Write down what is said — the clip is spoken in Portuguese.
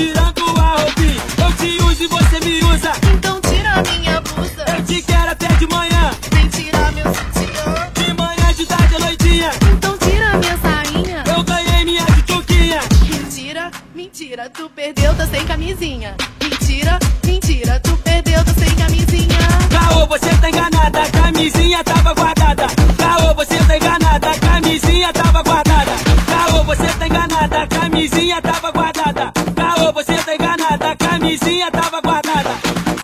tirando a roupinha. Eu te uso e você me usa. Então tira minha blusa. Eu te quero até de manhã. Vem tirar meu sutiã. De manhã, de tarde, de noitinha. Então tira minha sainha. Eu ganhei minha tchutchuquinha. Mentira, mentira, tu perdeu, tá sem camisinha. Mentira, mentira, tu perdeu, tá sem camisinha. Caô, você tá enganada, a camisinha tava guardada. Caô, você tá enganada, a camisinha tava guardada. Caô, você tá enganada, a camisinha tava guardada. Caô, você tá enganada, a camisinha tava